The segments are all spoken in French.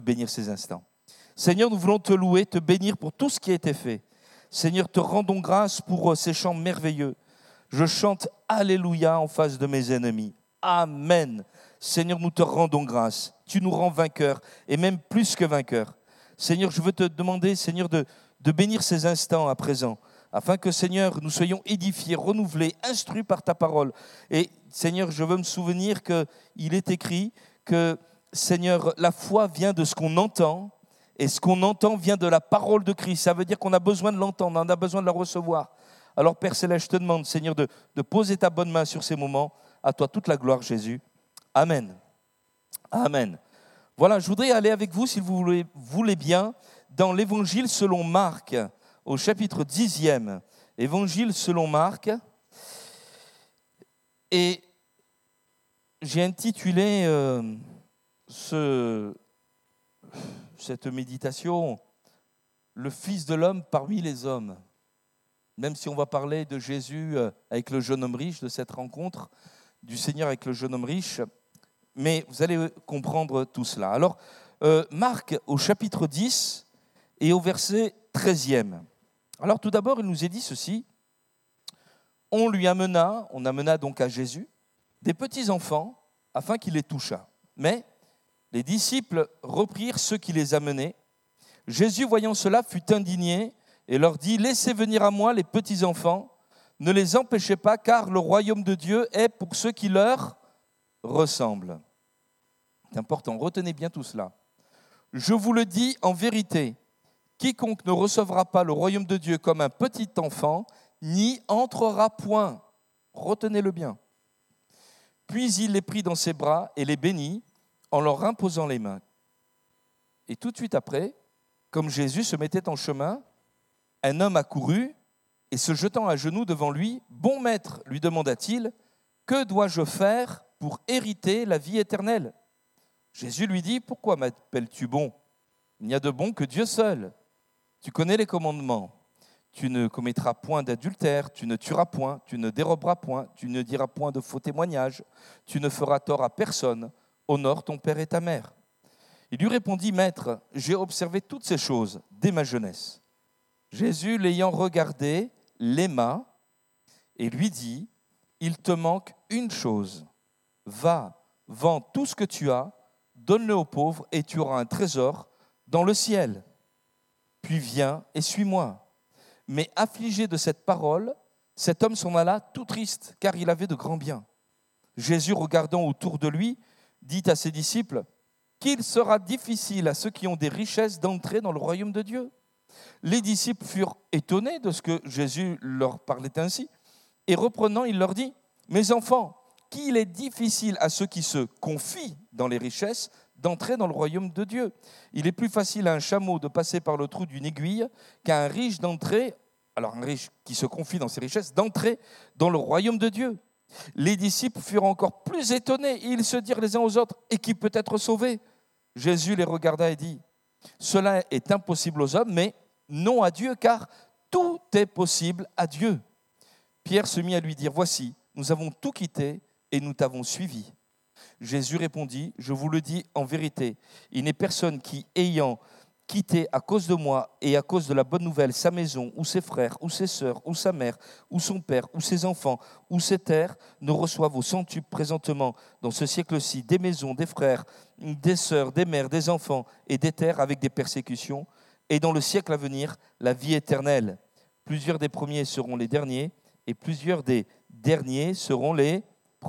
bénir ces instants. Seigneur, nous voulons te louer, te bénir pour tout ce qui a été fait. Seigneur, te rendons grâce pour ces chants merveilleux. Je chante Alléluia en face de mes ennemis. Amen. Seigneur, nous te rendons grâce. Tu nous rends vainqueurs et même plus que vainqueurs. Seigneur, je veux te demander, Seigneur, de bénir ces instants à présent, afin que, Seigneur, nous soyons édifiés, renouvelés, instruits par ta parole. Et, Seigneur, je veux me souvenir qu'il est écrit que, Seigneur, la foi vient de ce qu'on entend, et ce qu'on entend vient de la parole de Christ. Ça veut dire qu'on a besoin de l'entendre, on a besoin de la recevoir. Alors, Père Céleste, je te demande, Seigneur, de poser ta bonne main sur ces moments. À toi toute la gloire, Jésus. Amen. Amen. Voilà, je voudrais aller avec vous, si vous voulez bien, dans l'Évangile selon Marc, au chapitre 10e. Évangile selon Marc. Et j'ai intitulé cette méditation « Le Fils de l'homme parmi les hommes ». Même si on va parler de Jésus avec le jeune homme riche, de cette rencontre du Seigneur avec le jeune homme riche, mais vous allez comprendre tout cela. Alors, Marc, au chapitre 10 et au verset 13e. Alors, tout d'abord, il nous est dit ceci. On amena donc à Jésus des petits enfants afin qu'il les touchât. Mais les disciples reprirent ceux qui les amenaient. Jésus, voyant cela, fut indigné et leur dit « Laissez venir à moi les petits enfants, ne les empêchez pas, car le royaume de Dieu est pour ceux qui leur ressemblent. » C'est important, retenez bien tout cela. « Je vous le dis en vérité, quiconque ne recevra pas le royaume de Dieu comme un petit enfant, n'y entrera point. » Retenez-le bien. Puis il les prit dans ses bras et les bénit en leur imposant les mains. Et tout de suite après, comme Jésus se mettait en chemin, un homme accourut et se jetant à genoux devant lui, « Bon maître, lui demanda-t-il, que dois-je faire pour hériter la vie éternelle ?» Jésus lui dit, « Pourquoi m'appelles-tu bon ? Il n'y a de bon que Dieu seul. Tu connais les commandements. Tu ne commettras point d'adultère, tu ne tueras point, tu ne déroberas point, tu ne diras point de faux témoignages, tu ne feras tort à personne, honore ton père et ta mère. » Il lui répondit, « Maître, j'ai observé toutes ces choses dès ma jeunesse. » Jésus, l'ayant regardé, l'aima et lui dit, « Il te manque une chose. Va, vends tout ce que tu as, donne-le aux pauvres et tu auras un trésor dans le ciel. Puis viens et suis-moi. » Mais affligé de cette parole, cet homme s'en alla tout triste, car il avait de grands biens. Jésus, regardant autour de lui, dit à ses disciples, « Qu'il sera difficile à ceux qui ont des richesses d'entrer dans le royaume de Dieu. » Les disciples furent étonnés de ce que Jésus leur parlait ainsi, et reprenant, il leur dit, « Mes enfants, qu'il est difficile à ceux qui se confient dans les richesses d'entrer dans le royaume de Dieu. Il est plus facile à un chameau de passer par le trou d'une aiguille qu'à un riche d'entrer, alors un riche qui se confie dans ses richesses, d'entrer dans le royaume de Dieu. » Les disciples furent encore plus étonnés, et ils se dirent les uns aux autres, « Et qui peut être sauvé ?» Jésus les regarda et dit, « Cela est impossible aux hommes, mais non à Dieu, car tout est possible à Dieu. » Pierre se mit à lui dire, « Voici, nous avons tout quitté et nous t'avons suivi. » Jésus répondit, « Je vous le dis en vérité, il n'est personne qui, ayant quitté à cause de moi et à cause de la bonne nouvelle sa maison, ou ses frères, ou ses sœurs, ou sa mère, ou son père, ou ses enfants, ou ses terres, ne reçoive au centuple présentement dans ce siècle-ci des maisons, des frères, des sœurs, des mères, des enfants et des terres avec des persécutions, et dans le siècle à venir, la vie éternelle. Plusieurs des premiers seront les derniers, et plusieurs des derniers seront les premiers. »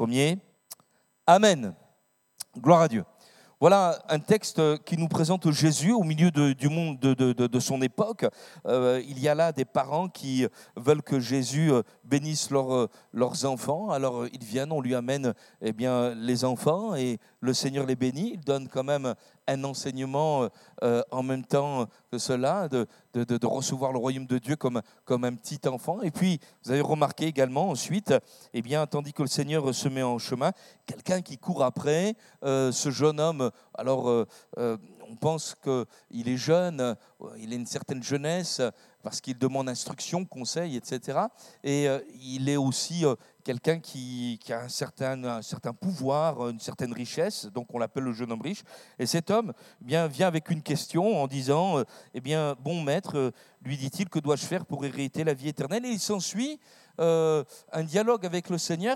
Amen. Gloire à Dieu. Voilà un texte qui nous présente Jésus au milieu du monde de son époque. Il y a là des parents qui veulent que Jésus bénisse leurs enfants. Alors ils viennent, on lui amène les enfants et le Seigneur les bénit. Il donne quand même un enseignement en même temps que cela, de recevoir le royaume de Dieu comme un petit enfant. Et puis, vous avez remarqué également ensuite, tandis que le Seigneur se met en chemin, quelqu'un qui court après, ce jeune homme, alors on pense qu'il est jeune, il a une certaine jeunesse, parce qu'il demande instruction, conseil, etc. Et il est aussi quelqu'un qui a un certain pouvoir, une certaine richesse, donc on l'appelle le jeune homme riche. Et cet homme vient avec une question en disant, bon maître, lui dit-il, que dois-je faire pour hériter la vie éternelle ? Et il s'ensuit un dialogue avec le Seigneur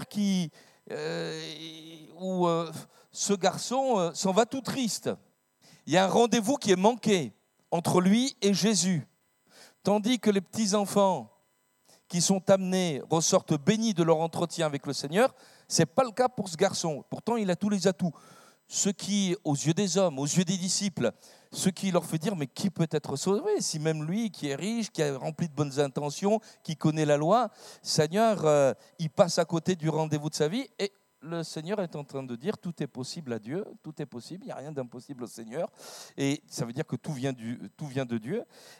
où ce garçon s'en va tout triste. Il y a un rendez-vous qui est manqué entre lui et Jésus. Tandis que les petits-enfants qui sont amenés ressortent bénis de leur entretien avec le Seigneur, ce n'est pas le cas pour ce garçon. Pourtant, il a tous les atouts. Ce qui, aux yeux des hommes, aux yeux des disciples, ce qui leur fait dire, mais qui peut être sauvé si même lui, qui est riche, qui est rempli de bonnes intentions, qui connaît la loi, Seigneur, il passe à côté du rendez-vous de sa vie. Et le Seigneur est en train de dire, tout est possible à Dieu, tout est possible, il n'y a rien d'impossible au Seigneur. Et ça veut dire que tout vient de Dieu.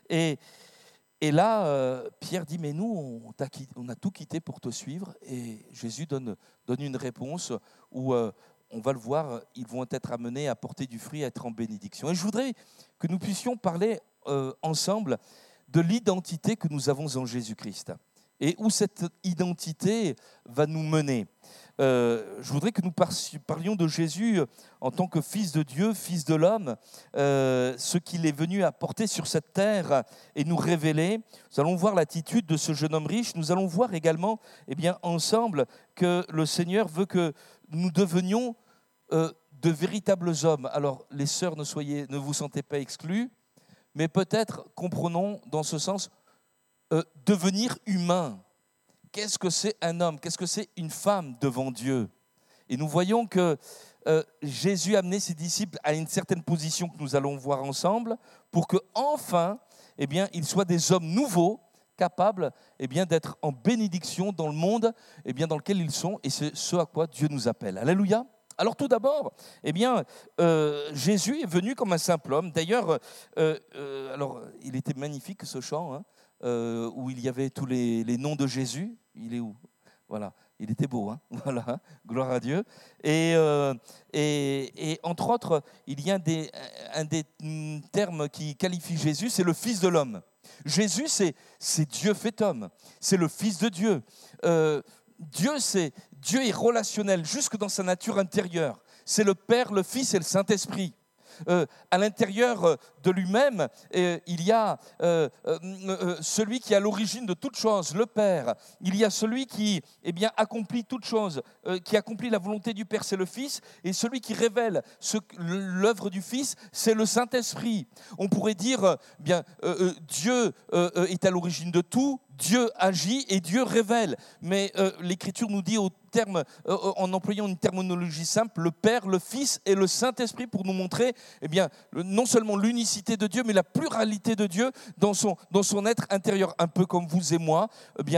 Et là, Pierre dit, mais nous, on a tout quitté pour te suivre. Et Jésus donne une réponse où, on va le voir, ils vont être amenés à porter du fruit, à être en bénédiction. Et je voudrais que nous puissions parler ensemble de l'identité que nous avons en Jésus-Christ et où cette identité va nous mener. Je voudrais que nous parlions de Jésus en tant que Fils de Dieu, Fils de l'homme, ce qu'il est venu apporter sur cette terre et nous révéler. Nous allons voir l'attitude de ce jeune homme riche. Nous allons voir également ensemble que le Seigneur veut que nous devenions de véritables hommes. Alors, les sœurs, ne vous sentez pas exclus, mais peut-être comprenons dans ce sens devenir humain. Qu'est-ce que c'est un homme ? Qu'est-ce que c'est une femme devant Dieu ? Et nous voyons que Jésus a amené ses disciples à une certaine position que nous allons voir ensemble pour qu'enfin, ils soient des hommes nouveaux, capables d'être en bénédiction dans le monde dans lequel ils sont. Et c'est ce à quoi Dieu nous appelle. Alléluia. Alors tout d'abord, Jésus est venu comme un simple homme. D'ailleurs, alors il était magnifique ce chant, hein, où il y avait tous les noms de Jésus. Il est où ? Voilà, il était beau, hein. Voilà, gloire à Dieu. Et entre autres, il y a un des termes qui qualifie Jésus, c'est le Fils de l'homme. Jésus, c'est Dieu fait homme, c'est le Fils de Dieu. Dieu est relationnel jusque dans sa nature intérieure. C'est le Père, le Fils et le Saint-Esprit. À l'intérieur de lui-même, il y a celui qui est à l'origine de toute chose, le Père. Il y a celui qui accomplit toute chose, qui accomplit la volonté du Père, c'est le Fils. Et celui qui révèle l'œuvre du Fils, c'est le Saint-Esprit. On pourrait dire, Dieu est à l'origine de tout, Dieu agit et Dieu révèle. Mais l'Écriture nous dit en employant une terminologie simple, le Père, le Fils et le Saint-Esprit pour nous montrer non seulement l'unicité de Dieu, mais la pluralité de Dieu dans son être intérieur. Un peu comme vous et moi,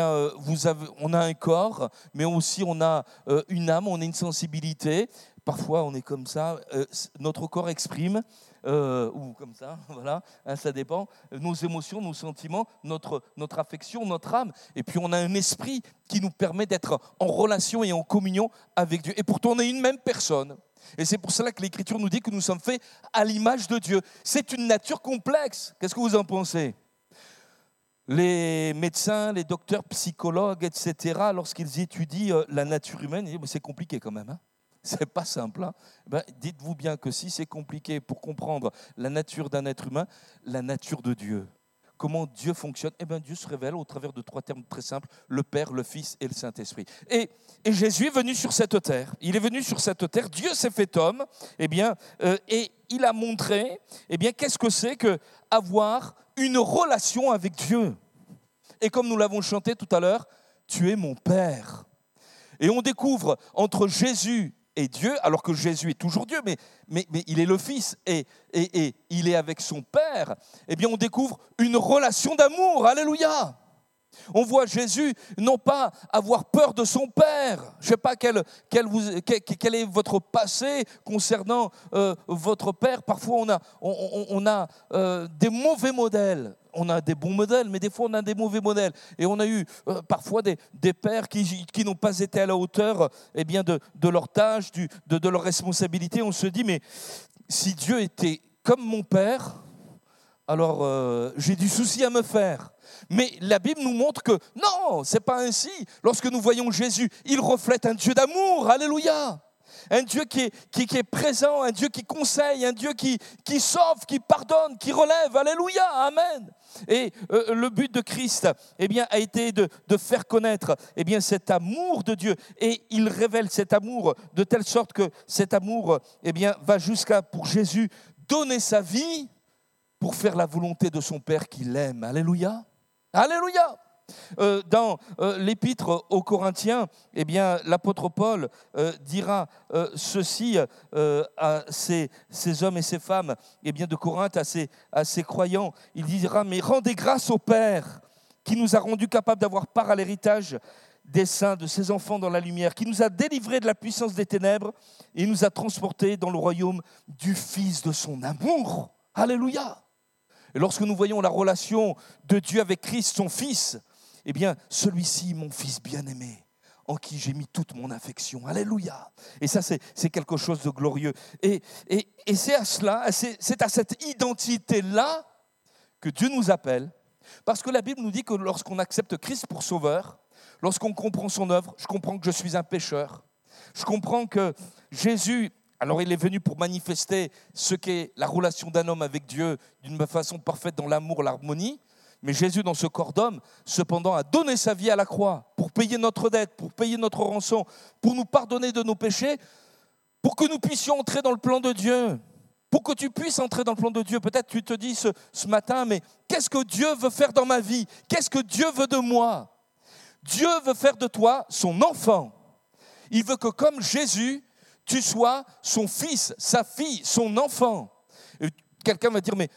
on a un corps, mais aussi on a une âme, on a une sensibilité. Parfois, on est comme ça, notre corps exprime, ou comme ça, voilà, hein, ça dépend, nos émotions, nos sentiments, notre affection, notre âme. Et puis, on a un esprit qui nous permet d'être en relation et en communion avec Dieu. Et pourtant, on est une même personne. Et c'est pour cela que l'Écriture nous dit que nous sommes faits à l'image de Dieu. C'est une nature complexe. Qu'est-ce que vous en pensez ? Les médecins, les docteurs, psychologues, etc., lorsqu'ils étudient la nature humaine, ils disent, mais c'est compliqué quand même, hein. C'est pas simple. Hein. Dites-vous bien que si c'est compliqué pour comprendre la nature d'un être humain, la nature de Dieu, comment Dieu fonctionne, Dieu se révèle au travers de 3 termes très simples, le Père, le Fils et le Saint-Esprit. Et Jésus est venu sur cette terre. Il est venu sur cette terre. Dieu s'est fait homme. Et il a montré, qu'est-ce que c'est que avoir une relation avec Dieu. Et comme nous l'avons chanté tout à l'heure, tu es mon Père. Et on découvre entre Jésus et Dieu, alors que Jésus est toujours Dieu, mais il est le Fils et il est avec son Père, on découvre une relation d'amour. Alléluia! On voit Jésus non pas avoir peur de son Père. Je ne sais pas quel est votre passé concernant votre Père. Parfois, on a des mauvais modèles. On a des bons modèles, mais des fois, on a des mauvais modèles. Et on a eu parfois des pères qui n'ont pas été à la hauteur de leur tâche, de leur responsabilité. On se dit, mais si Dieu était comme mon père, alors j'ai du souci à me faire. Mais la Bible nous montre que non, c'est pas ainsi. Lorsque nous voyons Jésus, il reflète un Dieu d'amour, alléluia. Un Dieu qui est présent, un Dieu qui conseille, un Dieu qui sauve, qui pardonne, qui relève, alléluia, amen. Et le but de Christ a été de faire connaître cet amour de Dieu. Et il révèle cet amour de telle sorte que cet amour va jusqu'à, pour Jésus, donner sa vie pour faire la volonté de son Père qui l'aime. Alléluia. Alléluia. Dans l'épître aux Corinthiens, l'apôtre Paul dira ceci à ces hommes et ces femmes de Corinthe, à ces croyants. Il dira, mais rendez grâce au Père qui nous a rendus capables d'avoir part à l'héritage des saints, de ses enfants dans la lumière, qui nous a délivrés de la puissance des ténèbres et nous a transportés dans le royaume du Fils de son amour. Alléluia. Et lorsque nous voyons la relation de Dieu avec Christ, son Fils, celui-ci, mon Fils bien-aimé, en qui j'ai mis toute mon affection. Alléluia. Et ça, c'est quelque chose de glorieux. Et c'est à cela, c'est à cette identité-là que Dieu nous appelle. Parce que la Bible nous dit que lorsqu'on accepte Christ pour sauveur, lorsqu'on comprend son œuvre, je comprends que je suis un pécheur. Je comprends que Jésus, alors il est venu pour manifester ce qu'est la relation d'un homme avec Dieu d'une façon parfaite dans l'amour, l'harmonie. Mais Jésus, dans ce corps d'homme, cependant, a donné sa vie à la croix pour payer notre dette, pour payer notre rançon, pour nous pardonner de nos péchés, pour que nous puissions entrer dans le plan de Dieu. Pour que tu puisses entrer dans le plan de Dieu. Peut-être tu te dis ce matin, mais qu'est-ce que Dieu veut faire dans ma vie? Qu'est-ce que Dieu veut de moi? Dieu veut faire de toi son enfant. Il veut que comme Jésus, tu sois son fils, sa fille, son enfant. Et quelqu'un va dire, mais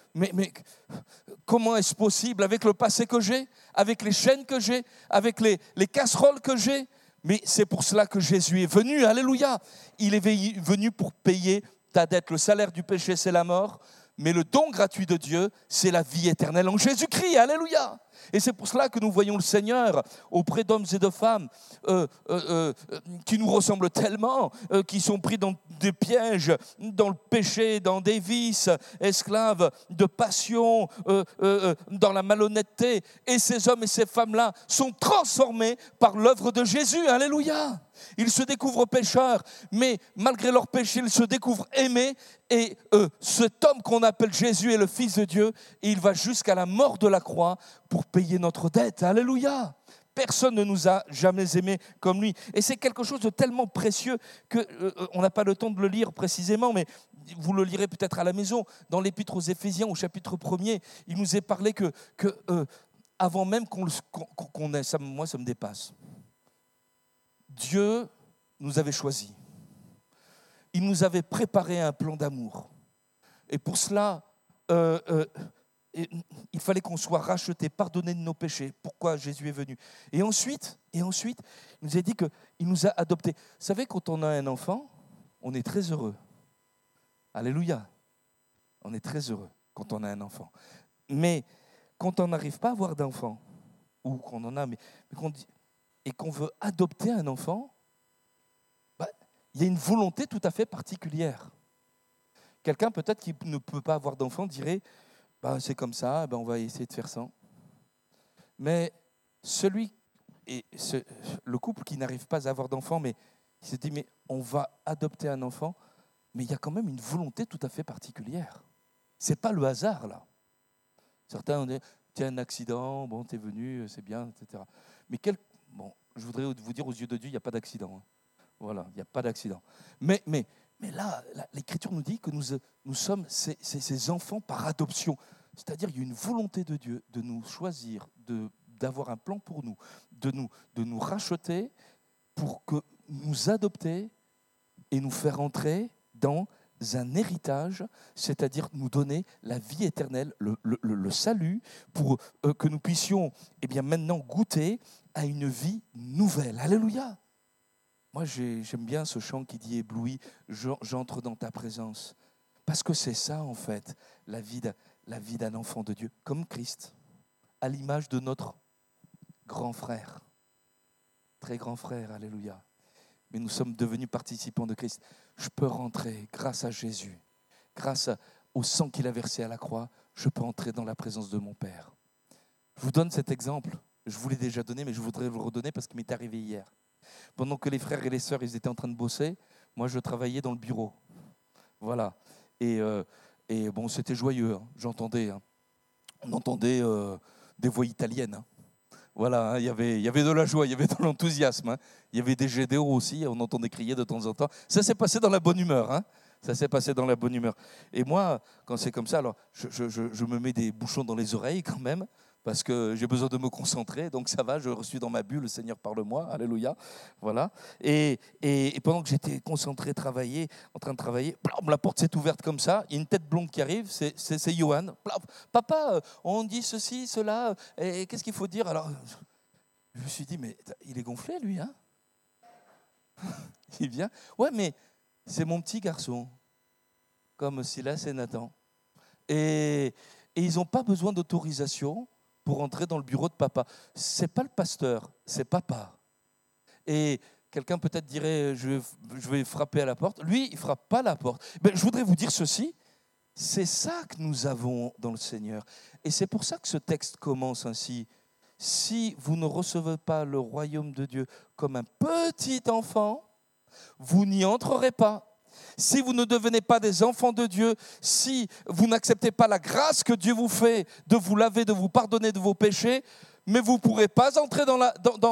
comment est-ce possible avec le passé que j'ai, avec les chaînes que j'ai, avec les casseroles que j'ai? Mais c'est pour cela que Jésus est venu, alléluia. Il est venu pour payer ta dette. Le salaire du péché, c'est la mort, mais le don gratuit de Dieu, c'est la vie éternelle en Jésus-Christ, alléluia. Et c'est pour cela que nous voyons le Seigneur auprès d'hommes et de femmes qui nous ressemblent tellement, qui sont pris dans des pièges, dans le péché, dans des vices, esclaves de passion, dans la malhonnêteté. Et ces hommes et ces femmes-là sont transformés par l'œuvre de Jésus, alléluia. Ils se découvrent pécheurs, mais malgré leur péché, ils se découvrent aimés. Et cet homme qu'on appelle Jésus est le Fils de Dieu. Et il va jusqu'à la mort de la croix pour payer notre dette. Alléluia. Personne ne nous a jamais aimés comme lui. Et c'est quelque chose de tellement précieux qu'on n'a pas le temps de le lire précisément, mais vous le lirez peut-être à la maison. Dans l'Épître aux Éphésiens, au chapitre 1er, il nous est parlé que avant même qu'on ait, ça, moi ça me dépasse. Dieu nous avait choisis. Il nous avait préparé un plan d'amour. Et pour cela, il fallait qu'on soit racheté, pardonné de nos péchés. Pourquoi Jésus est venu. Et ensuite, il nous a dit qu'il nous a adoptés. Vous savez, quand on a un enfant, on est très heureux. Alléluia. On est très heureux quand on a un enfant. Mais quand on n'arrive pas à avoir d'enfant, ou qu'on en a, mais qu'on veut adopter un enfant, il y a une volonté tout à fait particulière. Quelqu'un peut-être qui ne peut pas avoir d'enfant dirait, c'est comme ça, on va essayer de faire ça. Mais le couple qui n'arrive pas à avoir d'enfant, mais il se dit, mais on va adopter un enfant, mais il y a quand même une volonté tout à fait particulière. Ce n'est pas le hasard, là. Certains ont dit, tiens, un accident, t'es venu, c'est bien, etc. Mais je voudrais vous dire, aux yeux de Dieu, il n'y a pas d'accident. Voilà, il n'y a pas d'accident. Mais là, l'Écriture nous dit que nous sommes ces enfants par adoption. C'est-à-dire qu'il y a une volonté de Dieu de nous choisir, d'avoir un plan pour nous, de nous racheter pour que nous adopter et nous faire entrer dans un héritage, c'est-à-dire nous donner la vie éternelle, le salut, pour que nous puissions maintenant goûter à une vie nouvelle. Alléluia. Moi, j'aime bien ce chant qui dit « Ébloui, j'entre dans ta présence ». Parce que c'est ça, en fait, la vie d'un enfant de Dieu, comme Christ, à l'image de notre grand frère, très grand frère, alléluia. Mais nous sommes devenus participants de Christ. Je peux rentrer grâce à Jésus, grâce au sang qu'il a versé à la croix, je peux entrer dans la présence de mon Père. Je vous donne cet exemple. Je vous l'ai déjà donné, mais je voudrais vous le redonner parce qu'il m'est arrivé hier. Pendant que les frères et les sœurs ils étaient en train de bosser, moi je travaillais dans le bureau. Voilà. Et bon, c'était joyeux, hein. J'entendais. Hein. On entendait des voix italiennes. Hein. Voilà, hein. Il y avait de la joie, il y avait de l'enthousiasme. Hein. Il y avait des jets d'eau aussi, on entendait crier de temps en temps. Ça s'est passé dans la bonne humeur. Hein. Ça s'est passé dans la bonne humeur. Et moi, quand c'est comme ça, alors je me mets des bouchons dans les oreilles quand même, parce que j'ai besoin de me concentrer. Donc ça va, je suis dans ma bulle, le Seigneur parle-moi, alléluia. Voilà. Et pendant que j'étais concentré, en train de travailler, blam, la porte s'est ouverte comme ça, il y a une tête blonde qui arrive, c'est Johan. Blam, papa, on dit ceci, cela, et qu'est-ce qu'il faut dire? Alors, je me suis dit, mais il est gonflé lui, hein? Il vient, ouais, mais c'est mon petit garçon, comme Silas et Nathan. Et ils n'ont pas besoin d'autorisation pour entrer dans le bureau de papa. Ce n'est pas le pasteur, c'est papa. Et quelqu'un peut-être dirait, je vais frapper à la porte. Lui, il ne frappe pas à la porte. Mais je voudrais vous dire ceci, c'est ça que nous avons dans le Seigneur. Et c'est pour ça que ce texte commence ainsi. Si vous ne recevez pas le royaume de Dieu comme un petit enfant, vous n'y entrerez pas. Si vous ne devenez pas des enfants de Dieu, si vous n'acceptez pas la grâce que Dieu vous fait de vous laver, de vous pardonner de vos péchés, mais vous ne pourrez pas entrer dans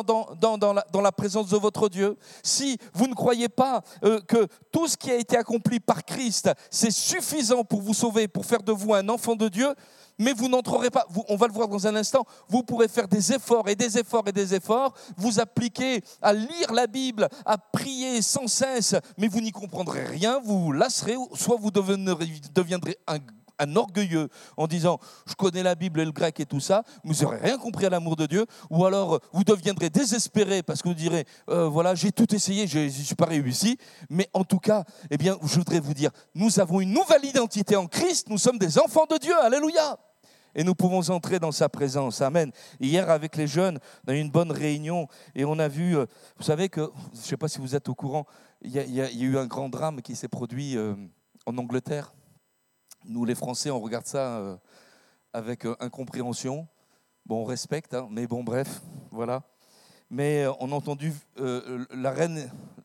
la présence de votre Dieu. Si vous ne croyez pas que tout ce qui a été accompli par Christ, c'est suffisant pour vous sauver, pour faire de vous un enfant de Dieu, mais vous n'entrerez pas, on va le voir dans un instant, vous pourrez faire des efforts et des efforts et des efforts, vous appliquer à lire la Bible, à prier sans cesse, mais vous n'y comprendrez rien, vous vous lasserez, soit vous deviendrez un orgueilleux en disant « je connais la Bible et le grec et tout ça », vous n'aurez rien compris à l'amour de Dieu, ou alors vous deviendrez désespéré parce que vous direz voilà, j'ai tout essayé, je ne suis pas réussi, mais en tout cas, eh bien, je voudrais vous dire, nous avons une nouvelle identité en Christ, nous sommes des enfants de Dieu, alléluia. Et nous pouvons entrer dans sa présence. Amen. Hier, avec les jeunes, on a eu une bonne réunion et on a vu, vous savez que, je ne sais pas si vous êtes au courant, il y a eu un grand drame qui s'est produit en Angleterre. Nous, les Français, on regarde ça avec incompréhension. Bon, on respecte, hein, mais bon, bref, voilà. Mais on a entendu la reine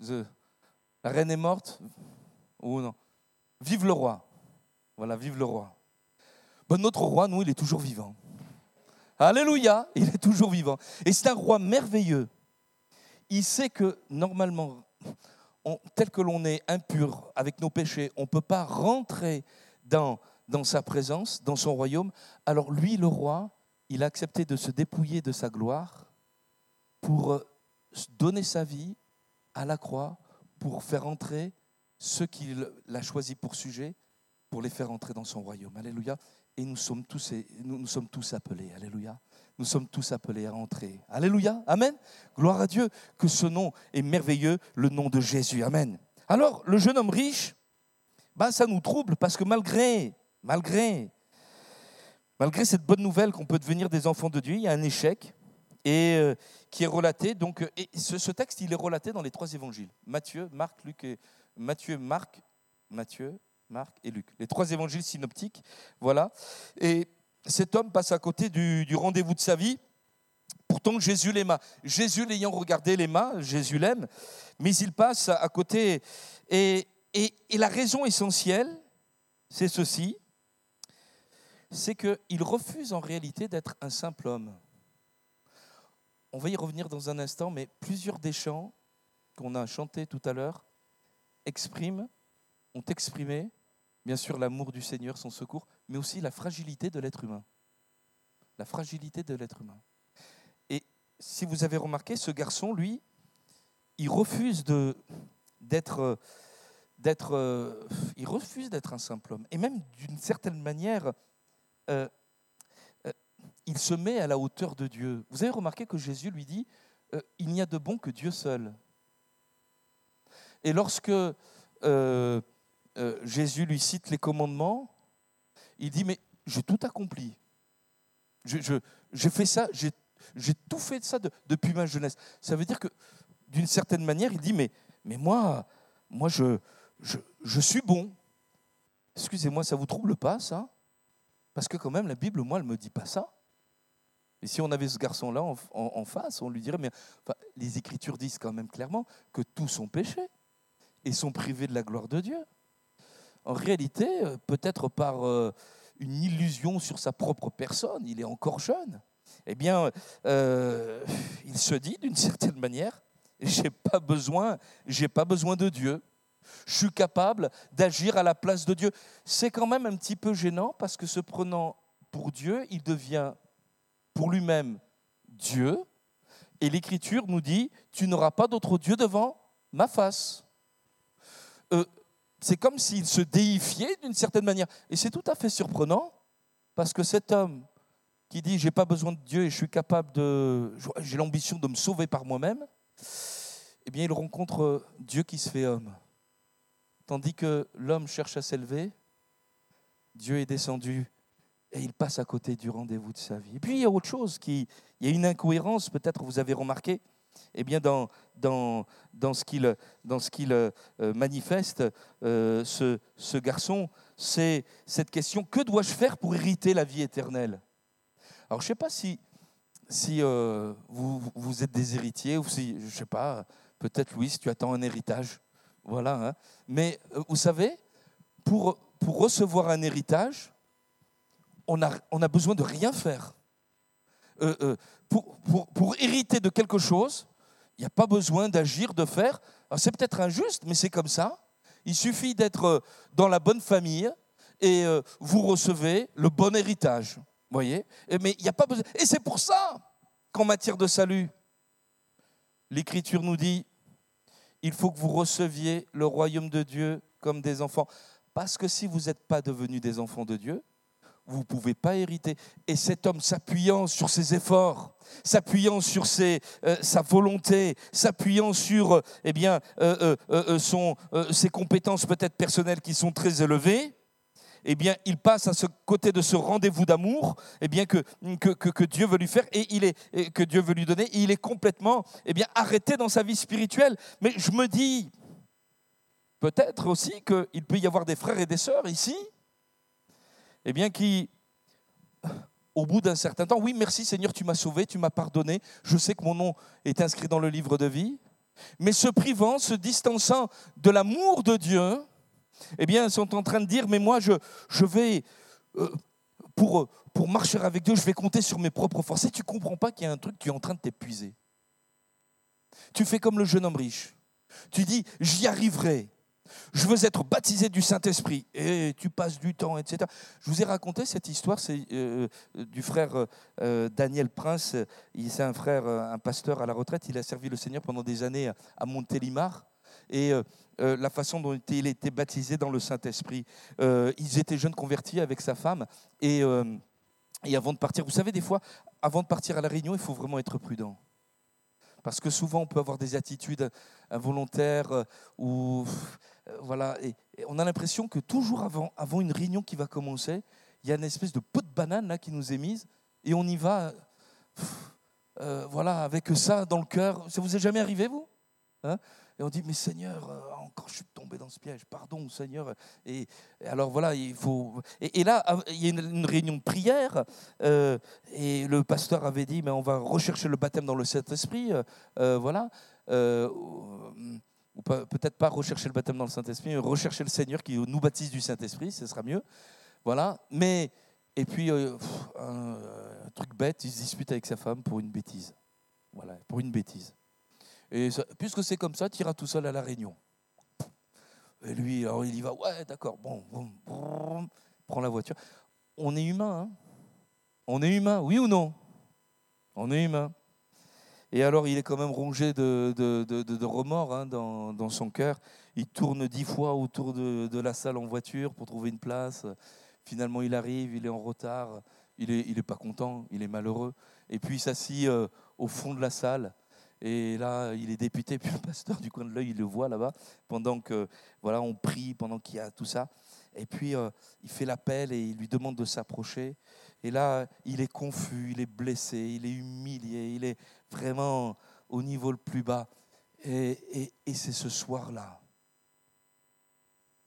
est morte, ou non, vive le roi. Voilà, vive le roi. Ben, notre roi, nous, il est toujours vivant. Alléluia, il est toujours vivant. Et c'est un roi merveilleux. Il sait que, normalement, tel que l'on est impur avec nos péchés, on ne peut pas rentrer dans sa présence, dans son royaume. Alors lui, le roi, il a accepté de se dépouiller de sa gloire pour donner sa vie à la croix, pour faire entrer ceux qu'il a choisis pour sujet, pour les faire entrer dans son royaume. Alléluia. Et nous sommes tous appelés. Alléluia. Nous sommes tous appelés à entrer. Alléluia. Amen. Gloire à Dieu. Que ce nom est merveilleux, le nom de Jésus. Amen. Alors, le jeune homme riche, ça nous trouble parce que malgré cette bonne nouvelle qu'on peut devenir des enfants de Dieu, il y a un échec et qui est relaté. Donc, et ce texte, il est relaté dans les 3 évangiles. Matthieu, Marc et Luc. Les 3 évangiles synoptiques, voilà. Et cet homme passe à côté du rendez-vous de sa vie. Pourtant, Jésus l'aima. Jésus l'ayant regardé l'aima, Jésus l'aime, mais il passe à côté. Et la raison essentielle, c'est ceci, c'est qu'il refuse en réalité d'être un simple homme. On va y revenir dans un instant, mais plusieurs des chants qu'on a chantés tout à l'heure ont exprimé, bien sûr, l'amour du Seigneur, son secours, mais aussi la fragilité de l'être humain. La fragilité de l'être humain. Et si vous avez remarqué, ce garçon, lui, il refuse d'être un simple homme. Et même d'une certaine manière, il se met à la hauteur de Dieu. Vous avez remarqué que Jésus lui dit il n'y a de bon que Dieu seul. Et lorsque Jésus lui cite les commandements, il dit mais j'ai tout accompli. J'ai fait ça, j'ai tout fait de ça depuis ma jeunesse. Ça veut dire que d'une certaine manière, il dit mais moi je suis bon. Excusez-moi, ça ne vous trouble pas, ça? Parce que quand même, la Bible, moi, elle ne me dit pas ça. Et si on avait ce garçon-là en face, on lui dirait, mais enfin, les Écritures disent quand même clairement que tous sont péchés et sont privés de la gloire de Dieu. En réalité, peut-être par une illusion sur sa propre personne, il est encore jeune, eh bien, il se dit d'une certaine manière, j'ai pas besoin de Dieu. Je suis capable d'agir à la place de Dieu. C'est quand même un petit peu gênant parce que se prenant pour Dieu, il devient pour lui-même Dieu. Et l'Écriture nous dit, tu n'auras pas d'autre Dieu devant ma face. C'est comme s'il se déifiait d'une certaine manière. Et c'est tout à fait surprenant parce que cet homme qui dit, j'ai pas besoin de Dieu et je suis capable j'ai l'ambition de me sauver par moi-même, eh bien il rencontre Dieu qui se fait homme. Tandis que l'homme cherche à s'élever, Dieu est descendu et il passe à côté du rendez-vous de sa vie. Et puis il y a autre chose, il y a une incohérence, peut-être vous avez remarqué, eh bien dans ce qu'il manifeste, ce garçon, c'est cette question, que dois-je faire pour hériter la vie éternelle? Alors je ne sais pas si vous êtes des héritiers, ou si, je ne sais pas, peut-être Louis, si tu attends un héritage. Voilà, hein. Mais vous savez, pour recevoir un héritage, on a besoin de rien faire. Pour hériter de quelque chose, il n'y a pas besoin d'agir, de faire. Alors, c'est peut-être injuste, mais c'est comme ça. Il suffit d'être dans la bonne famille et vous recevez le bon héritage. Voyez ? Mais il n'y a pas besoin. Et c'est pour ça qu'en matière de salut, l'Écriture nous dit, il faut que vous receviez le royaume de Dieu comme des enfants. Parce que si vous n'êtes pas devenus des enfants de Dieu, vous ne pouvez pas hériter. Et cet homme, s'appuyant sur ses efforts, s'appuyant sur sa volonté, s'appuyant sur ses compétences peut-être personnelles qui sont très élevées, eh bien, il passe à ce côté de ce rendez-vous d'amour, eh bien, que Dieu veut lui faire et que Dieu veut lui donner. Et il est complètement, arrêté dans sa vie spirituelle. Mais je me dis, peut-être aussi qu'il peut y avoir des frères et des sœurs ici, eh bien, qui, au bout d'un certain temps, oui, merci Seigneur, tu m'as sauvé, tu m'as pardonné, je sais que mon nom est inscrit dans le livre de vie, mais se privant, se distançant de l'amour de Dieu, eh bien, sont en train de dire, mais moi, je vais, pour marcher avec Dieu, je vais compter sur mes propres forces. Et tu ne comprends pas qu'il y a un truc, tu es en train de t'épuiser. Tu fais comme le jeune homme riche. Tu dis, j'y arriverai. Je veux être baptisé du Saint-Esprit. Et tu passes du temps, etc. Je vous ai raconté cette histoire, c'est du frère Daniel Prince. C'est un frère, un pasteur à la retraite. Il a servi le Seigneur pendant des années à Montélimar. Et la façon dont il était baptisé dans le Saint-Esprit. Ils étaient jeunes convertis avec sa femme. Et avant de partir, vous savez, des fois, avant de partir à la réunion, il faut vraiment être prudent. Parce que souvent, on peut avoir des attitudes involontaires ou voilà. Et on a l'impression que toujours avant une réunion qui va commencer, il y a une espèce de peau de banane là qui nous est mise et on y va, voilà, avec ça dans le cœur. Ça vous est jamais arrivé, vous, hein? Et on dit, mais Seigneur, encore je suis tombé dans ce piège, pardon Seigneur. Et alors voilà, il faut... Et là, il y a une réunion de prière, et le pasteur avait dit, mais on va rechercher le baptême dans le Saint-Esprit, voilà. Ou peut-être pas rechercher le baptême dans le Saint-Esprit, mais rechercher le Seigneur qui nous baptise du Saint-Esprit, ce sera mieux. Voilà. Mais, et puis, un truc bête, il se dispute avec sa femme pour une bêtise. Voilà, pour une bêtise. Et ça, puisque c'est comme ça, tu iras tout seul à la réunion. Et lui, alors il y va, ouais, d'accord, bon, prend la voiture. On est humain, hein? On est humain, oui ou non? On est humain. Et alors, il est quand même rongé de remords, hein, dans son cœur. Il tourne 10 fois autour de la salle en voiture pour trouver une place. Finalement, il arrive, il est en retard. Il est pas content, il est malheureux. Et puis, il s'assit au fond de la salle. Et là, il est député, puis le pasteur du coin de l'œil, il le voit là-bas, pendant que voilà, on prie, pendant qu'il y a tout ça. Et puis, il fait l'appel et il lui demande de s'approcher. Et là, il est confus, il est blessé, il est humilié, il est vraiment au niveau le plus bas. Et c'est ce soir-là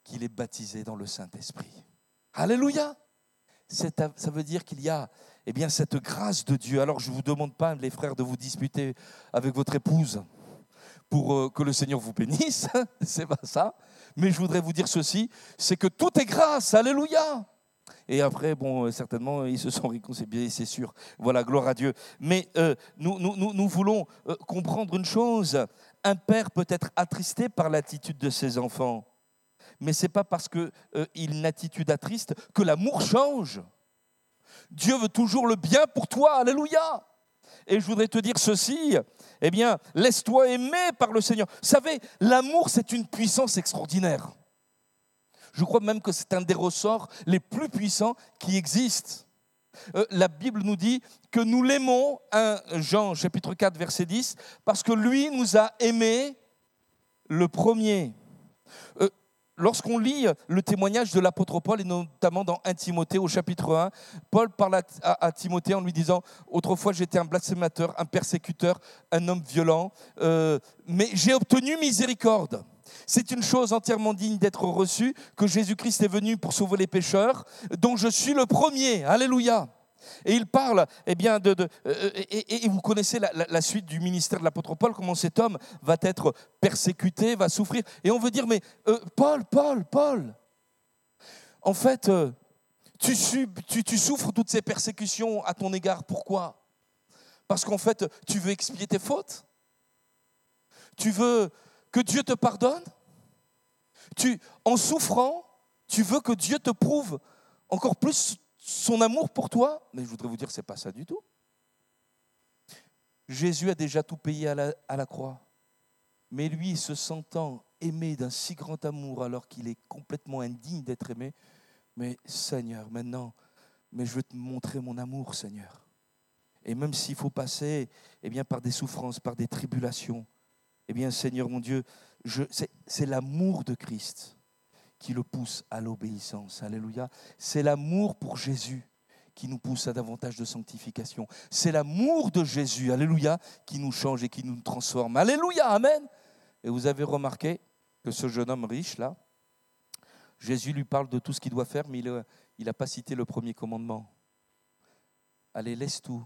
qu'il est baptisé dans le Saint-Esprit. Alléluia! Ça veut dire qu'il y a cette grâce de Dieu. Alors je ne vous demande pas, les frères, de vous disputer avec votre épouse pour que le Seigneur vous bénisse, c'est pas ça. Mais je voudrais vous dire ceci, c'est que tout est grâce, alléluia. Et après, certainement, ils se sont réconciliés, c'est sûr. Voilà, gloire à Dieu. Mais nous voulons comprendre une chose. Un père peut être attristé par l'attitude de ses enfants. Mais ce n'est pas parce qu'il a une attitude attriste que l'amour change. Dieu veut toujours le bien pour toi, alléluia. Et je voudrais te dire ceci, laisse-toi aimer par le Seigneur. Vous savez, l'amour, c'est une puissance extraordinaire. Je crois même que c'est un des ressorts les plus puissants qui existent. La Bible nous dit que nous l'aimons, 1 Jean chapitre 4, verset 10, parce que lui nous a aimés le premier. Lorsqu'on lit le témoignage de l'apôtre Paul, et notamment dans 1 Timothée au chapitre 1, Paul parle à Timothée en lui disant « Autrefois j'étais un blasphémateur, un persécuteur, un homme violent, mais j'ai obtenu miséricorde. C'est une chose entièrement digne d'être reçue, que Jésus-Christ est venu pour sauver les pécheurs, dont je suis le premier. » Alléluia. Et il parle, et vous connaissez la suite du ministère de l'apôtre Paul, comment cet homme va être persécuté, va souffrir. Et on veut dire, mais Paul, en fait, tu souffres toutes ces persécutions à ton égard. Pourquoi ? Parce qu'en fait, tu veux expier tes fautes ? Tu veux que Dieu te pardonne ? En souffrant, tu veux que Dieu te prouve encore plus son amour pour toi? Mais je voudrais vous dire, ce n'est pas ça du tout. Jésus a déjà tout payé à la croix. Mais lui, se sentant aimé d'un si grand amour alors qu'il est complètement indigne d'être aimé, mais Seigneur, maintenant, mais je veux te montrer mon amour, Seigneur. Et même s'il faut passer par des souffrances, par des tribulations, Seigneur mon Dieu, c'est l'amour de Christ qui le pousse à l'obéissance. Alléluia. C'est l'amour pour Jésus qui nous pousse à davantage de sanctification. C'est l'amour de Jésus, alléluia, qui nous change et qui nous transforme. Alléluia, amen. Et vous avez remarqué que ce jeune homme riche, là, Jésus lui parle de tout ce qu'il doit faire, mais il n'a pas cité le premier commandement. Allez, laisse tout.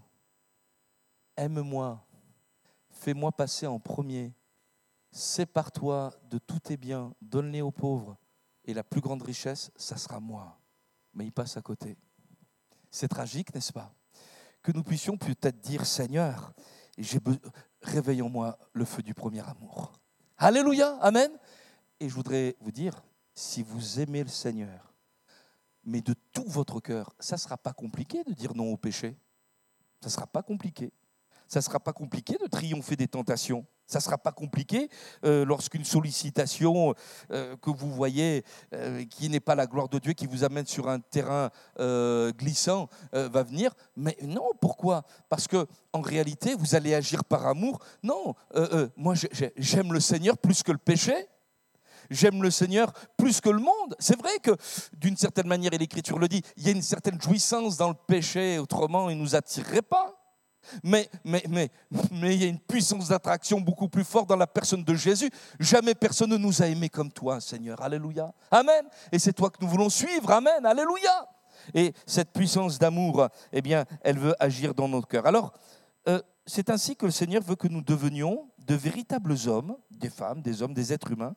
Aime-moi. Fais-moi passer en premier. Sépare-toi de tous tes biens. Donne-les aux pauvres. Et la plus grande richesse, ça sera moi. Mais il passe à côté. C'est tragique, n'est-ce pas? Que nous puissions peut-être dire, Seigneur, réveille en moi le feu du premier amour. Alléluia, amen. Et je voudrais vous dire, si vous aimez le Seigneur, mais de tout votre cœur, ça ne sera pas compliqué de dire non au péché. Ça ne sera pas compliqué. Ça ne sera pas compliqué de triompher des tentations. Ça ne sera pas compliqué lorsqu'une sollicitation que vous voyez qui n'est pas la gloire de Dieu, qui vous amène sur un terrain glissant, va venir. Mais non, pourquoi ? Parce qu'en réalité, vous allez agir par amour. Non, moi j'aime le Seigneur plus que le péché. J'aime le Seigneur plus que le monde. C'est vrai que, d'une certaine manière, et l'Écriture le dit, il y a une certaine jouissance dans le péché, autrement il ne nous attirerait pas. Mais il y a une puissance d'attraction beaucoup plus forte dans la personne de Jésus. Jamais personne ne nous a aimés comme toi, Seigneur. Alléluia. Amen. Et c'est toi que nous voulons suivre. Amen. Alléluia. Et cette puissance d'amour, elle veut agir dans notre cœur. Alors, c'est ainsi que le Seigneur veut que nous devenions de véritables hommes, des femmes, des hommes, des êtres humains.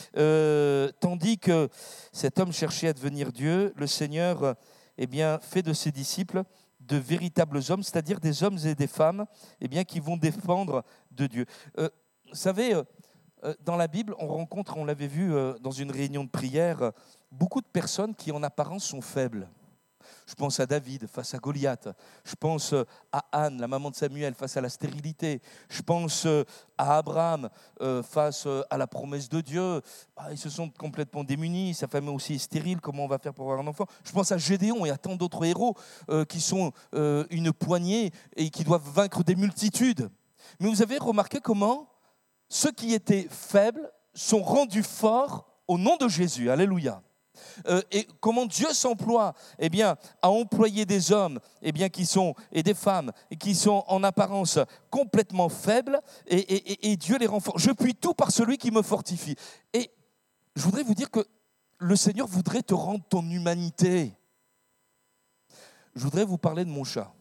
Tandis que cet homme cherchait à devenir Dieu, le Seigneur fait de ses disciples de véritables hommes, c'est-à-dire des hommes et des femmes qui vont défendre de Dieu. Vous savez, dans la Bible, on rencontre, on l'avait vu dans une réunion de prière, beaucoup de personnes qui en apparence sont faibles. Je pense à David face à Goliath. Je pense à Anne, la maman de Samuel, face à la stérilité. Je pense à Abraham face à la promesse de Dieu. Ils se sont complètement démunis. Sa femme aussi est stérile. Comment on va faire pour avoir un enfant ? Je pense à Gédéon et à tant d'autres héros qui sont une poignée et qui doivent vaincre des multitudes. Mais vous avez remarqué comment ceux qui étaient faibles sont rendus forts au nom de Jésus. Alléluia. Et comment Dieu s'emploie à employer des hommes qui sont, et des femmes qui sont en apparence complètement faibles et Dieu les renforce. Je puis tout par celui qui me fortifie. Et je voudrais vous dire que le Seigneur voudrait te rendre ton humanité. Je voudrais vous parler de mon chat.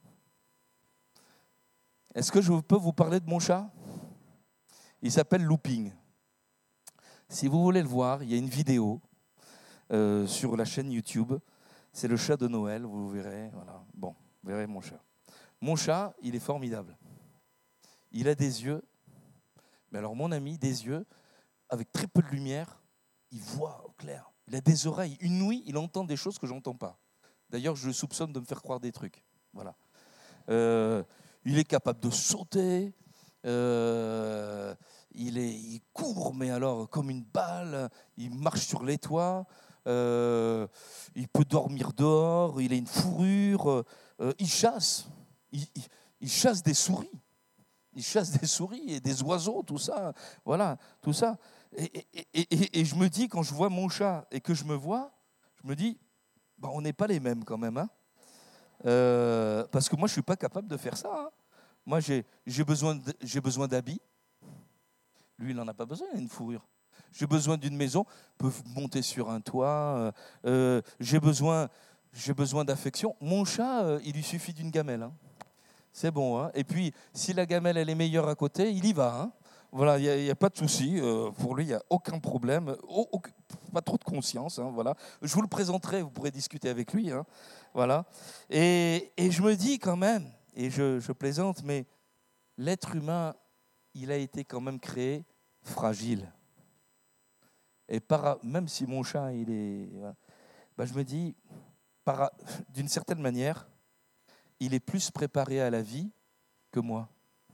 Est-ce que je peux vous parler de mon chat ? Il s'appelle Looping. Si vous voulez le voir, il y a une vidéo sur la chaîne YouTube. C'est le chat de Noël, vous verrez. Voilà. Bon, vous verrez mon chat. Mon chat, il est formidable. Il a des yeux, mais alors mon ami, des yeux, avec très peu de lumière, il voit au clair. Il a des oreilles. Une nuit, il entend des choses que je n'entends pas. D'ailleurs, je le soupçonne de me faire croire des trucs. Voilà. Il est capable de sauter. Il court, mais alors comme une balle. Il marche sur les toits. Il peut dormir dehors. Il a une fourrure. Il chasse. Il chasse des souris. Il chasse des souris et des oiseaux, tout ça. Voilà, tout ça. Et je me dis, quand je vois mon chat et que je me vois, je me dis, bah, on n'est pas les mêmes quand même. Hein. Parce que moi, je ne suis pas capable de faire ça. Hein. Moi, j'ai besoin d'habits. Lui, il n'en a pas besoin, il a une fourrure. J'ai besoin d'une maison, peut monter sur un toit. J'ai besoin d'affection. Mon chat, il lui suffit d'une gamelle. Hein. C'est bon. Hein. Et puis, si la gamelle elle est meilleure à côté, il y va. Hein. Voilà, il n'y a pas de souci. Pour lui, il n'y a aucun problème. Pas trop de conscience. Hein, voilà. Je vous le présenterai, vous pourrez discuter avec lui. Hein, voilà. Et je me dis quand même, et je plaisante, mais l'être humain, il a été quand même créé fragile. Et même si mon chat, il est... Ben je me dis, d'une certaine manière, il est plus préparé à la vie que moi.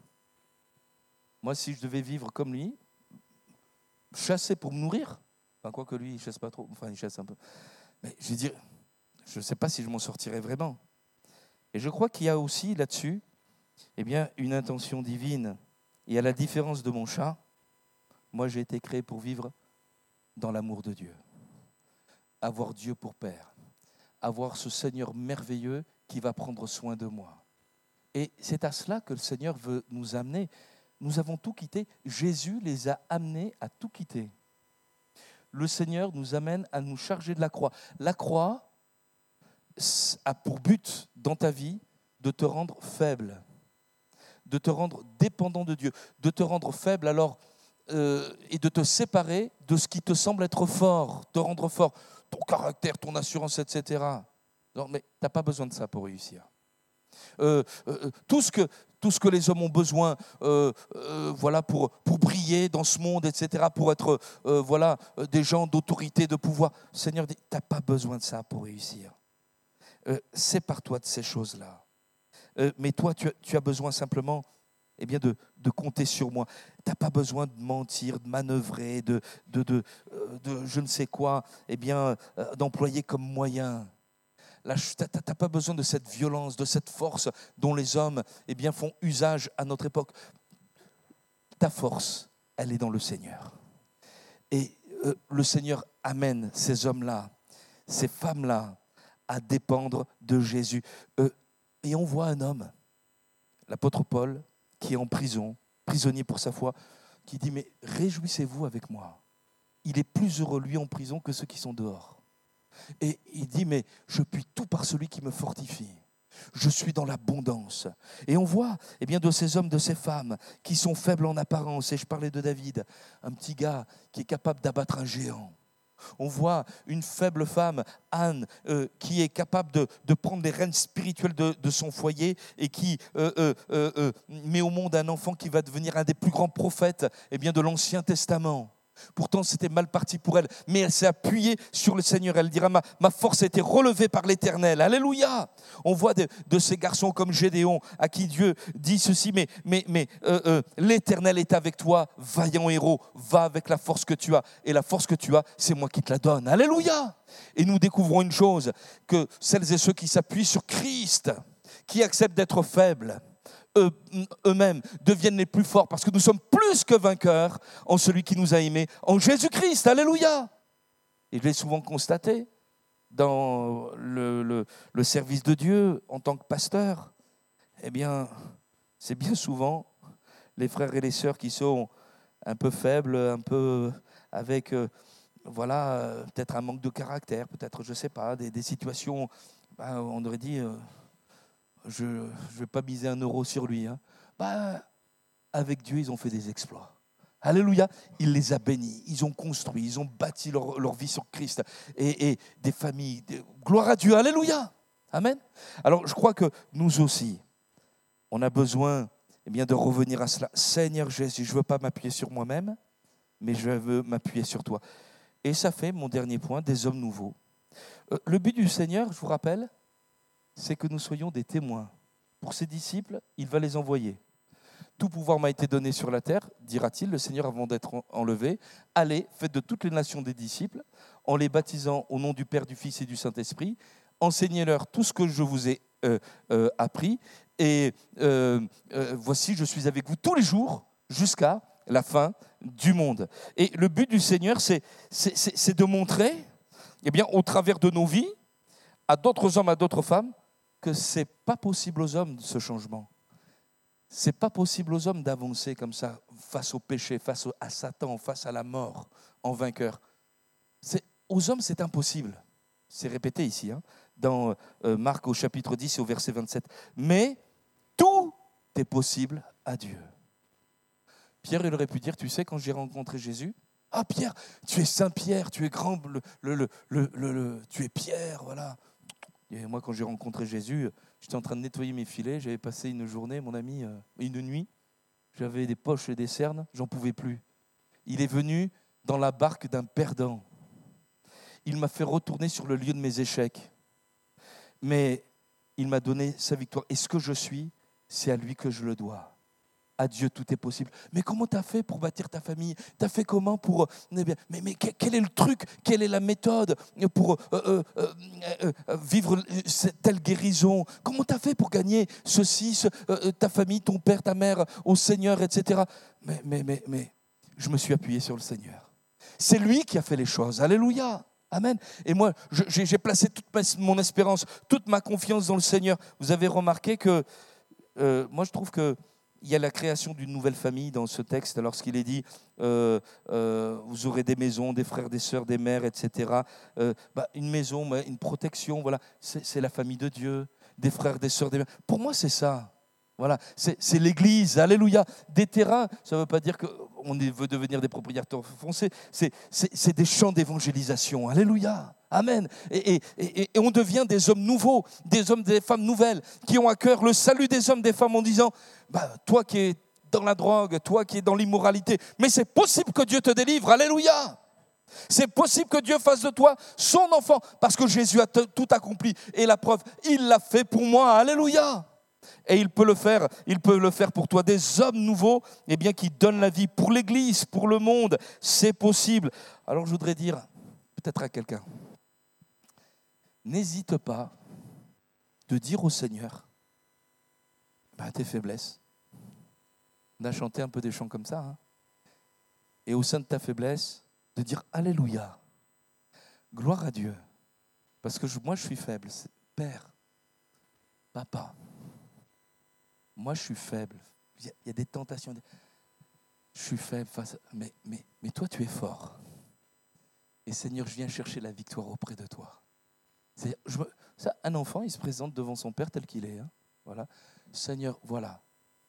Moi, si je devais vivre comme lui, chasser pour me nourrir, enfin, quoi que lui, il ne chasse pas trop, enfin, il chasse un peu. Mais je veux dire, je ne sais pas si je m'en sortirais vraiment. Et je crois qu'il y a aussi là-dessus une intention divine. Et à la différence de mon chat, moi, j'ai été créé pour vivre dans l'amour de Dieu. Avoir Dieu pour Père. Avoir ce Seigneur merveilleux qui va prendre soin de moi. Et c'est à cela que le Seigneur veut nous amener. Nous avons tout quitté. Jésus les a amenés à tout quitter. Le Seigneur nous amène à nous charger de la croix. La croix a pour but dans ta vie de te rendre faible, de te rendre dépendant de Dieu, de te rendre faible et de te séparer de ce qui te semble être fort, te rendre fort, ton caractère, ton assurance, etc. Non, mais tu n'as pas besoin de ça pour réussir. Tout ce que les hommes ont besoin voilà, pour briller dans ce monde, etc., pour être des gens d'autorité, de pouvoir. Le Seigneur dit, tu n'as pas besoin de ça pour réussir. Sépare-toi de ces choses-là. Mais toi, tu as besoin simplement de compter sur moi. Tu n'as pas besoin de mentir, de manœuvrer, de je ne sais quoi, d'employer comme moyen. Tu n'as pas besoin de cette violence, de cette force dont les hommes font usage à notre époque. Ta force, elle est dans le Seigneur. Et le Seigneur amène ces hommes-là, ces femmes-là, à dépendre de Jésus. Et on voit un homme, l'apôtre Paul, qui est en prison, prisonnier pour sa foi, qui dit, mais réjouissez-vous avec moi. Il est plus heureux, lui, en prison que ceux qui sont dehors. Et il dit, mais je puis tout par celui qui me fortifie. Je suis dans l'abondance. Et on voit de ces hommes, de ces femmes qui sont faibles en apparence. Et je parlais de David, un petit gars qui est capable d'abattre un géant. On voit une faible femme, Anne, qui est capable de prendre les rênes spirituelles de son foyer et qui met au monde un enfant qui va devenir un des plus grands prophètes de l'Ancien Testament. Pourtant, c'était mal parti pour elle, mais elle s'est appuyée sur le Seigneur. Elle dira, ma force a été relevée par l'Éternel. Alléluia. On voit de ces garçons comme Gédéon, à qui Dieu dit ceci, mais l'Éternel est avec toi, vaillant héros, va avec la force que tu as. Et la force que tu as, c'est moi qui te la donne. Alléluia. Et nous découvrons une chose, que celles et ceux qui s'appuient sur Christ, qui acceptent d'être faibles, eux-mêmes deviennent les plus forts parce que nous sommes plus que vainqueurs en celui qui nous a aimés, en Jésus-Christ. Alléluia. Et je l'ai souvent constaté dans le service de Dieu en tant que pasteur. C'est bien souvent les frères et les sœurs qui sont un peu faibles, un peu avec voilà, peut-être un manque de caractère, peut-être, je ne sais pas, des situations, on aurait dit, je ne vais pas miser 1 euro sur lui. Hein. Avec Dieu, ils ont fait des exploits. Alléluia, il les a bénis, ils ont construit, ils ont bâti leur vie sur Christ et des familles. Gloire à Dieu, alléluia, amen. Alors je crois que nous aussi, on a besoin de revenir à cela. Seigneur Jésus, je ne veux pas m'appuyer sur moi-même, mais je veux m'appuyer sur toi. Et ça fait mon dernier point, des hommes nouveaux. Le but du Seigneur, je vous rappelle, c'est que nous soyons des témoins. Pour ses disciples, il va les envoyer. Tout pouvoir m'a été donné sur la terre, dira-t-il, le Seigneur avant d'être enlevé. Allez, faites de toutes les nations des disciples, en les baptisant au nom du Père, du Fils et du Saint-Esprit. Enseignez-leur tout ce que je vous ai appris. Et voici, je suis avec vous tous les jours jusqu'à la fin du monde. Et le but du Seigneur, c'est de montrer, au travers de nos vies, à d'autres hommes, à d'autres femmes, que ce n'est pas possible aux hommes ce changement. Ce n'est pas possible aux hommes d'avancer comme ça face au péché, face à Satan, face à la mort, en vainqueur. Aux hommes, c'est impossible. C'est répété ici, dans Marc au chapitre 10 et au verset 27. Mais tout est possible à Dieu. Pierre, il aurait pu dire, tu sais, quand j'ai rencontré Jésus, ah Pierre, tu es Saint Pierre, tu es grand, tu es Pierre, voilà. Et moi, quand j'ai rencontré Jésus, j'étais en train de nettoyer mes filets. J'avais passé une journée, mon ami, une nuit. J'avais des poches et des cernes. J'en pouvais plus. Il est venu dans la barque d'un perdant. Il m'a fait retourner sur le lieu de mes échecs. Mais il m'a donné sa victoire. Et ce que je suis, c'est à lui que je le dois. À Dieu, tout est possible. Mais comment tu as fait pour bâtir ta famille? Tu as fait comment pour... Mais quel est le truc? Quelle est la méthode pour vivre cette telle guérison? Comment tu as fait pour gagner ceci, ta famille, ton père, ta mère, au Seigneur, etc. Mais je me suis appuyé sur le Seigneur. C'est lui qui a fait les choses. Alléluia. Amen. Et moi, j'ai placé toute mon espérance, toute ma confiance dans le Seigneur. Vous avez remarqué que... moi, je trouve que il y a la création d'une nouvelle famille dans ce texte, lorsqu'il est dit vous aurez des maisons, des frères, des sœurs, des mères, etc. Une maison, une protection, voilà, c'est la famille de Dieu, des frères, des sœurs, des mères. Pour moi, c'est ça. Voilà, c'est l'Église, alléluia. Des terrains, ça ne veut pas dire qu'on veut devenir des propriétaires fonciers, c'est des champs d'évangélisation, alléluia. Amen. Et on devient des hommes nouveaux, des hommes, des femmes nouvelles, qui ont à cœur le salut des hommes, des femmes, en disant, toi qui es dans la drogue, toi qui es dans l'immoralité, mais c'est possible que Dieu te délivre, alléluia. C'est possible que Dieu fasse de toi son enfant, parce que Jésus a tout accompli. Et la preuve, il l'a fait pour moi, alléluia. Et il peut le faire pour toi. Des hommes nouveaux qui donnent la vie pour l'Église, pour le monde, c'est possible. Alors je voudrais dire, peut-être à quelqu'un, n'hésite pas de dire au Seigneur tes faiblesses. On a chanté un peu des chants comme ça. Et au sein de ta faiblesse, de dire Alléluia, gloire à Dieu. Parce que moi, je suis faible. Père, papa, moi, je suis faible. Il y a des tentations. Je suis faible face à... Mais toi, tu es fort. Et Seigneur, je viens chercher la victoire auprès de toi. Un enfant, il se présente devant son père tel qu'il est. Voilà. Seigneur, voilà.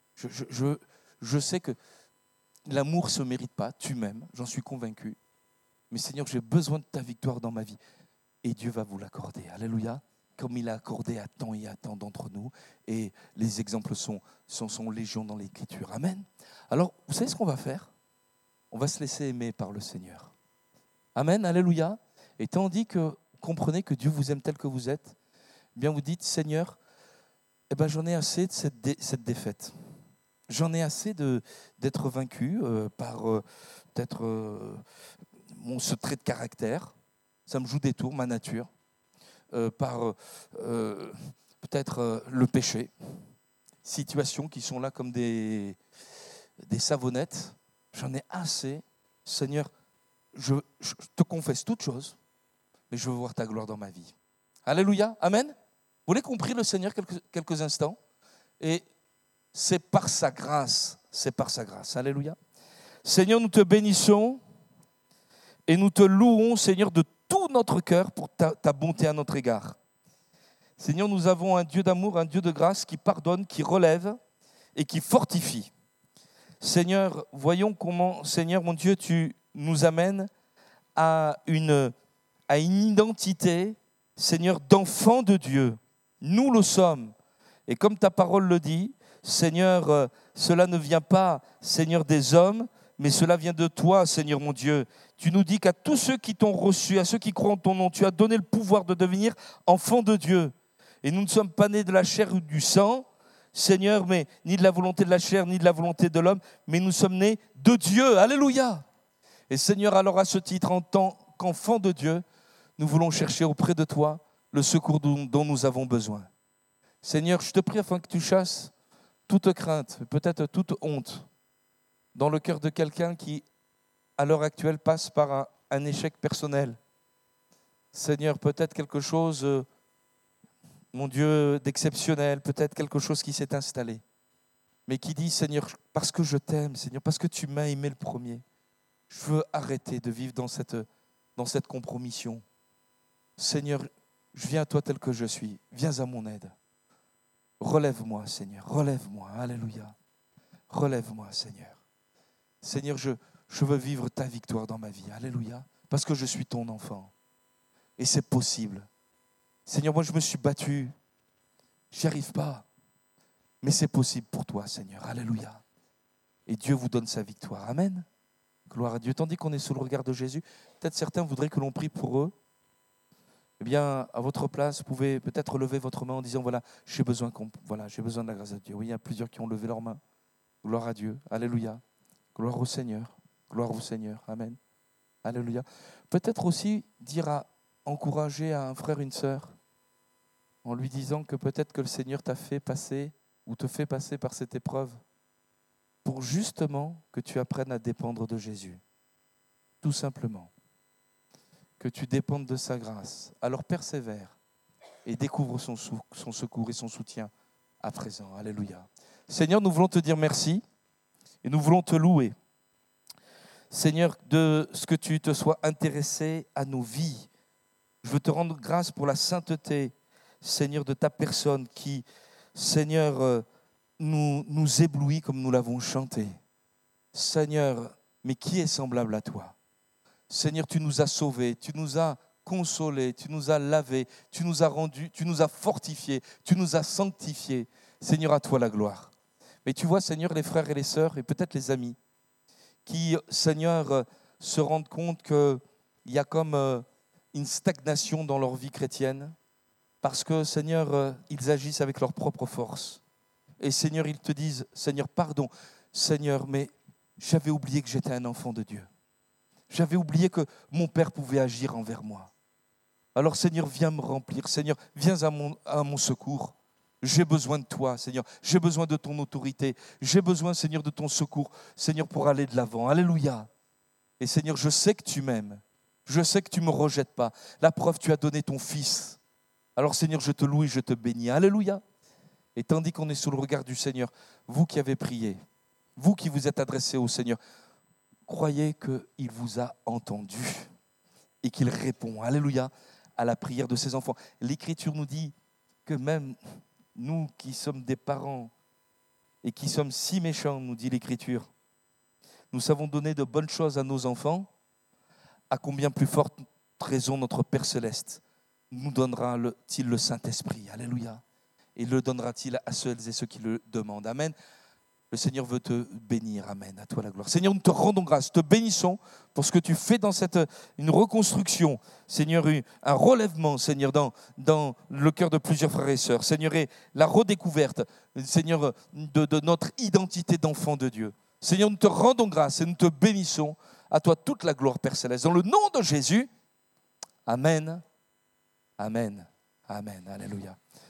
Je sais que l'amour ne se mérite pas, tu m'aimes, j'en suis convaincu. Mais Seigneur, j'ai besoin de ta victoire dans ma vie. Et Dieu va vous l'accorder. Alléluia. Comme il a accordé à tant et à tant d'entre nous. Et les exemples sont légion dans l'Écriture. Amen. Alors, vous savez ce qu'on va faire? On va se laisser aimer par le Seigneur. Amen. Alléluia. Et tandis que comprenez que Dieu vous aime tel que vous êtes, bien vous dites, Seigneur, j'en ai assez de cette défaite. J'en ai assez d'être vaincu par peut-être ce trait de caractère. Ça me joue des tours, ma nature. Par peut-être le péché. Situations qui sont là comme des savonnettes. J'en ai assez. Seigneur, je te confesse toutes choses, mais je veux voir ta gloire dans ma vie. Alléluia. Amen. Vous l'avez compris, le Seigneur, quelques instants. Et c'est par sa grâce. C'est par sa grâce. Alléluia. Seigneur, nous te bénissons. Et nous te louons, Seigneur, de tout notre cœur pour ta bonté à notre égard. Seigneur, nous avons un Dieu d'amour, un Dieu de grâce qui pardonne, qui relève et qui fortifie. Seigneur, voyons comment, Seigneur, mon Dieu, tu nous amènes à une identité, Seigneur, d'enfants de Dieu. Nous le sommes. Et comme ta parole le dit, Seigneur, cela ne vient pas, Seigneur, des hommes, mais cela vient de toi, Seigneur mon Dieu. Tu nous dis qu'à tous ceux qui t'ont reçu, à ceux qui croient en ton nom, tu as donné le pouvoir de devenir enfants de Dieu. Et nous ne sommes pas nés de la chair ou du sang, Seigneur, mais ni de la volonté de la chair, ni de la volonté de l'homme, mais nous sommes nés de Dieu. Alléluia. Et Seigneur, alors à ce titre, en tant qu'enfants de Dieu, nous voulons chercher auprès de toi le secours dont nous avons besoin. Seigneur, je te prie afin que tu chasses toute crainte, peut-être toute honte, dans le cœur de quelqu'un qui, à l'heure actuelle, passe par un échec personnel. Seigneur, peut-être quelque chose, mon Dieu, d'exceptionnel, peut-être quelque chose qui s'est installé, mais qui dit, Seigneur, parce que je t'aime, Seigneur, parce que tu m'as aimé le premier, je veux arrêter de vivre dans cette compromission. Seigneur, je viens à toi tel que je suis, viens à mon aide. Relève-moi, Seigneur, relève-moi, alléluia. Relève-moi, Seigneur. Seigneur, je veux vivre ta victoire dans ma vie, alléluia, parce que je suis ton enfant. Et c'est possible. Seigneur, moi je me suis battu, j'y arrive pas, mais c'est possible pour toi, Seigneur, alléluia. Et Dieu vous donne sa victoire, amen. Gloire à Dieu. Tandis qu'on est sous le regard de Jésus, peut-être certains voudraient que l'on prie pour eux. Eh bien, à votre place, vous pouvez peut-être lever votre main en disant, voilà, j'ai besoin de la grâce de Dieu. Oui, il y a plusieurs qui ont levé leur main. Gloire à Dieu, alléluia. Gloire au Seigneur, amen. Alléluia. Peut-être aussi encourager à un frère, une sœur, en lui disant que peut-être que le Seigneur t'a fait passer ou te fait passer par cette épreuve pour justement que tu apprennes à dépendre de Jésus. Tout simplement. Que tu dépendes de sa grâce. Alors persévère et découvre son secours et son soutien à présent. Alléluia. Seigneur, nous voulons te dire merci et nous voulons te louer. Seigneur, de ce que tu te sois intéressé à nos vies. Je veux te rendre grâce pour la sainteté, Seigneur, de ta personne qui, Seigneur, nous éblouit comme nous l'avons chanté. Seigneur, mais qui est semblable à toi ? Seigneur, tu nous as sauvés, tu nous as consolés, tu nous as lavés, tu nous as rendus, tu nous as fortifiés, tu nous as sanctifiés. Seigneur, à toi la gloire. Mais tu vois, Seigneur, les frères et les sœurs, et peut-être les amis, qui, Seigneur, se rendent compte qu'il y a comme une stagnation dans leur vie chrétienne, parce que, Seigneur, ils agissent avec leur propre force. Et Seigneur, ils te disent, Seigneur, pardon, Seigneur, mais j'avais oublié que j'étais un enfant de Dieu. J'avais oublié que mon Père pouvait agir envers moi. Alors Seigneur, viens me remplir. Seigneur, viens à mon secours. J'ai besoin de toi, Seigneur. J'ai besoin de ton autorité. J'ai besoin, Seigneur, de ton secours, Seigneur, pour aller de l'avant. Alléluia. Et Seigneur, je sais que tu m'aimes. Je sais que tu ne me rejettes pas. La preuve, tu as donné ton Fils. Alors Seigneur, je te loue et je te bénis. Alléluia. Et tandis qu'on est sous le regard du Seigneur, vous qui avez prié, vous qui vous êtes adressés au Seigneur, croyez qu'il vous a entendu et qu'il répond, alléluia, à la prière de ses enfants. L'Écriture nous dit que même nous qui sommes des parents et qui sommes si méchants, nous dit l'Écriture, nous savons donner de bonnes choses à nos enfants, à combien plus forte raison notre Père Céleste nous donnera-t-il le Saint-Esprit, alléluia, et le donnera-t-il à celles et ceux qui le demandent, amen. Le Seigneur veut te bénir. Amen. À toi la gloire. Seigneur, nous te rendons grâce, te bénissons pour ce que tu fais dans une reconstruction. Seigneur, un relèvement, Seigneur, dans le cœur de plusieurs frères et sœurs. Seigneur, et la redécouverte, Seigneur, de notre identité d'enfant de Dieu. Seigneur, nous te rendons grâce et nous te bénissons. À toi toute la gloire, Père Céleste. Dans le nom de Jésus, amen, amen, amen. Alléluia.